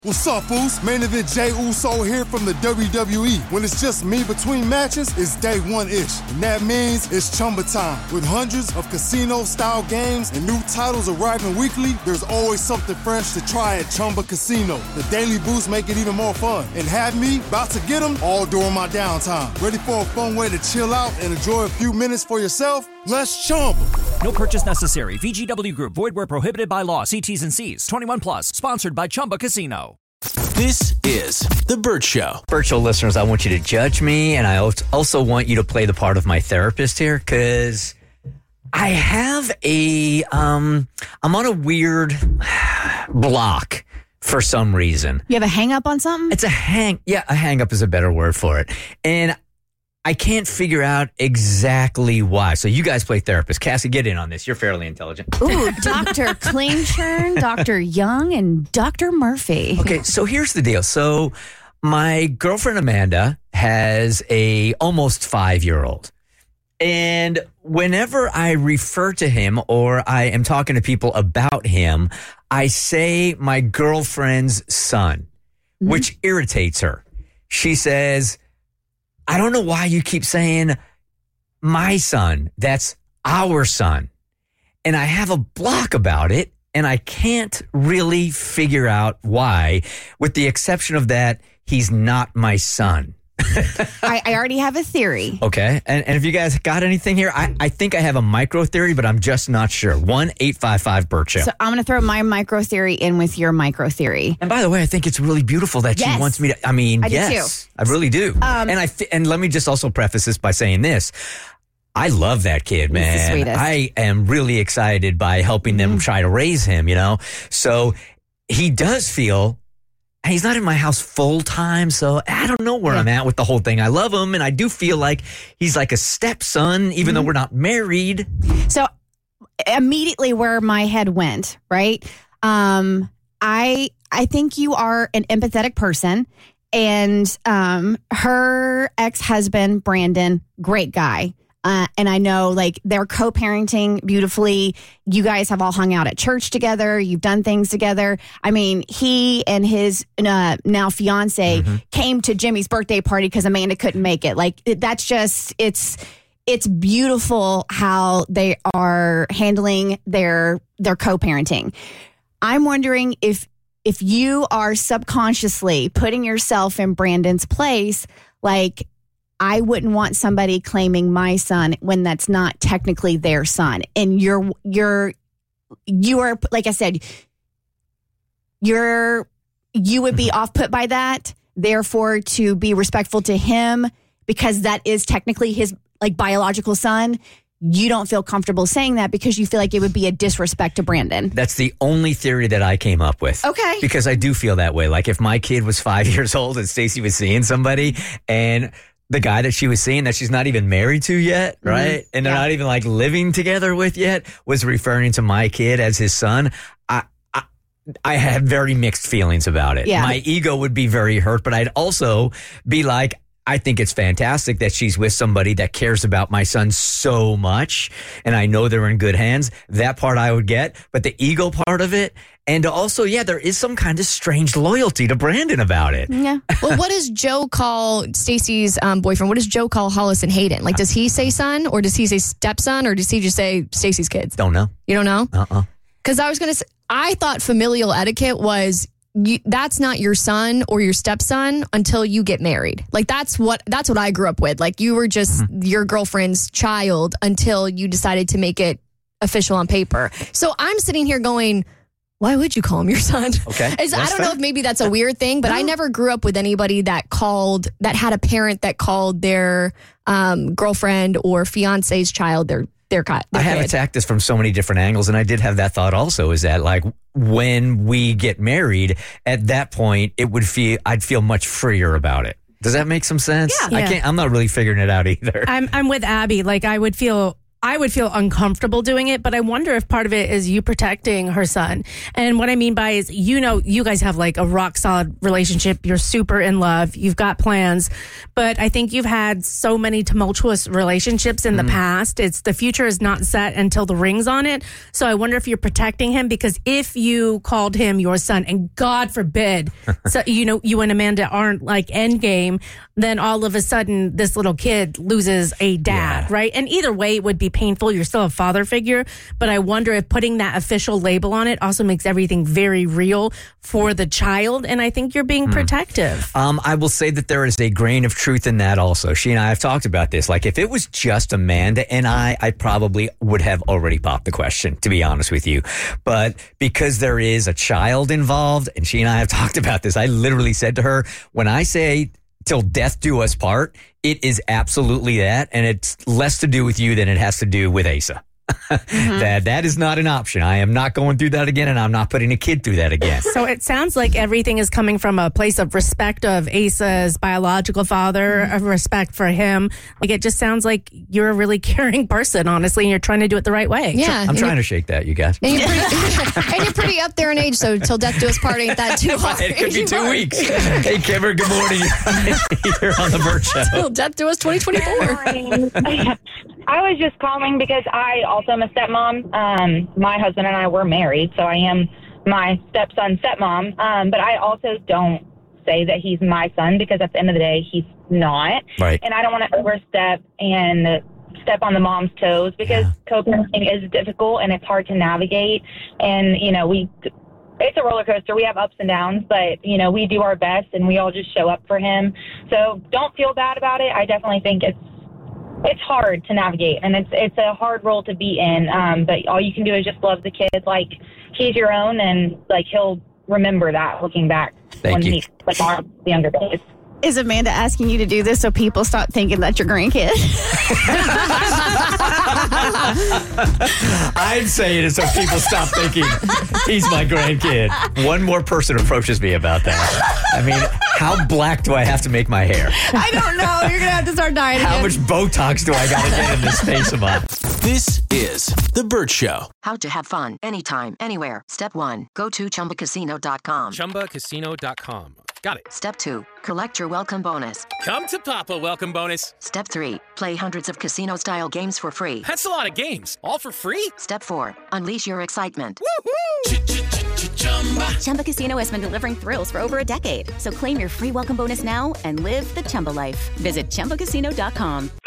What's up, Foos? Main event Jey Uso here from the WWE. When it's just me between matches, it's day one-ish. And that means it's Chumba time. With hundreds of casino-style games and new titles arriving weekly, there's always something fresh to try at Chumba Casino. The daily boosts make it even more fun. And have me about to get them all during my downtime. Ready for a fun way to chill out and enjoy a few minutes for yourself? Let's Chumba. No purchase necessary. VGW Group. Void where prohibited by law. See T's and C's. 21 plus. Sponsored by Chumba Casino. This is The Bert Show. Bert Show listeners, I want you to judge me, and I also want you to play the part of my therapist here, because I have I'm on a weird block for some reason. You have a hang-up on something? It's a hang-up is a better word for it. And I can't figure out exactly why. So you guys play therapist. Cassie, get in on this. You're fairly intelligent. Ooh, Dr. Klingshirn, Dr. Young, and Dr. Murphy. Okay, so here's the deal. So my girlfriend Amanda has a almost 5-year-old. And whenever I refer to him or I am talking to people about him, I say my girlfriend's son, which irritates her. She says, I don't know why you keep saying my son. That's our son. And I have a block about it, and I can't really figure out why, with the exception of that he's not my son. I already have a theory. Okay. And if you guys got anything here, I think I have a micro theory, but I'm just not sure. 1-855-BERT Show. So I'm going to throw my micro theory in with your micro theory. And by the way, I think it's really beautiful that she wants me to. I mean, yes, I really do. And let me just also preface this by saying this. I love that kid, man. He's the sweetest. I am really excited by helping them try to raise him, you know? So he does feel. He's not in my house full time, so I don't know where I'm at with the whole thing. I love him, and I do feel like he's like a stepson, even though we're not married. So immediately where my head went, right? I think you are an empathetic person, and her ex-husband, Brandon, great guy. And I know, like, they're co-parenting beautifully. You guys have all hung out at church together. You've done things together. I mean, he and his now fiance came to Jimmy's birthday party because Amanda couldn't make it. Like, that's just, it's beautiful how they are handling their co-parenting. I'm wondering if you are subconsciously putting yourself in Brandon's place, like, I wouldn't want somebody claiming my son when that's not technically their son. And you are, like I said, you would be off put by that. Therefore, to be respectful to him, because that is technically his like biological son, you don't feel comfortable saying that because you feel like it would be a disrespect to Brandon. That's the only theory that I came up with. Okay. Because I do feel that way. Like if my kid was 5 years old and Stacey was seeing somebody and the guy that she was seeing that she's not even married to yet, right? And they're not even like living together with yet, was referring to my kid as his son. I had very mixed feelings about it. Yeah. My ego would be very hurt, but I'd also be like, I think it's fantastic that she's with somebody that cares about my son so much, and I know they're in good hands. That part I would get, but the ego part of it, and also, there is some kind of strange loyalty to Brandon about it. Yeah. Well, what does Joe call Stacey's boyfriend? What does Joe call Hollis and Hayden? Like, does he say son, or does he say stepson, or does he just say Stacey's kids? Don't know. You don't know? Because I was going to say, I thought familial etiquette was that's not your son or your stepson until you get married. Like that's what I grew up with. Like you were just your girlfriend's child until you decided to make it official on paper. So I'm sitting here going, why would you call him your son? Okay. I don't know if maybe that's a weird thing, but I never grew up with anybody that had a parent that called their girlfriend or fiance's child their I have attacked this from so many different angles, and I did have that thought also, is that like when we get married, at that point, I'd feel much freer about it. Does that make some sense? Yeah. I'm not really figuring it out either. I'm with Abby. Like I would feel I would feel uncomfortable doing it, but I wonder if part of it is you protecting her son. And what I mean by is, you guys have like a rock solid relationship. You're super in love. You've got plans, but I think you've had so many tumultuous relationships in the past. The future is not set until the ring's on it. So I wonder if you're protecting him, because if you called him your son, and God forbid, so you and Amanda aren't like endgame, then all of a sudden this little kid loses a dad, right? And either way, it would be painful. You're still a father figure, but I wonder if putting that official label on it also makes everything very real for the child. And I think you're being protective. I will say that there is a grain of truth in that also. She and I have talked about this. Like, if it was just Amanda and I probably would have already popped the question, to be honest with you. But because there is a child involved, and she and I have talked about this, I literally said to her, when I say till death do us part, it is absolutely that. And it's less to do with you than it has to do with Asa. That is not an option. I am not going through that again, and I'm not putting a kid through that again. So it sounds like everything is coming from a place of respect of Asa's biological father, of respect for him. Like, it just sounds like you're a really caring person, honestly, and you're trying to do it the right way. Yeah. I'm trying to shake that, you guys. And you're pretty up there in age, so till death do us part ain't that too hard. It could be 2 weeks. Hey, Kimber, good morning. You're on the Burt Show. Till death do us 2024. I was just calling because I also am a stepmom. My husband and I were married, so I am my stepson's stepmom. But I also don't say that he's my son, because at the end of the day, he's not. Right. And I don't want to overstep and step on the mom's toes, because co-parenting is difficult and it's hard to navigate. And, it's a roller coaster. We have ups and downs, but, we do our best and we all just show up for him. So don't feel bad about it. I definitely think it's hard to navigate, and it's a hard role to be in. But all you can do is just love the kid like he's your own, and like he'll remember that looking back when he's like on the younger days. Is Amanda asking you to do this so people stop thinking that's your grandkid? I'd say it is so people stop thinking he's my grandkid. One more person approaches me about that. I mean, how black do I have to make my hair? I don't know. You're going to have to start dying How much Botox do I got to get in this face of mine? This is The Burt Show. How to have fun anytime, anywhere. Step 1, go to ChumbaCasino.com. ChumbaCasino.com. Got it. Step 2, collect your welcome bonus. Come to Papa welcome bonus. Step 3, play hundreds of casino-style games for free. That's a lot of games. All for free? Step 4, unleash your excitement. Woohoo! Chumba Casino has been delivering thrills for over a decade. So claim your free welcome bonus now and live the Chumba life. Visit ChumbaCasino.com.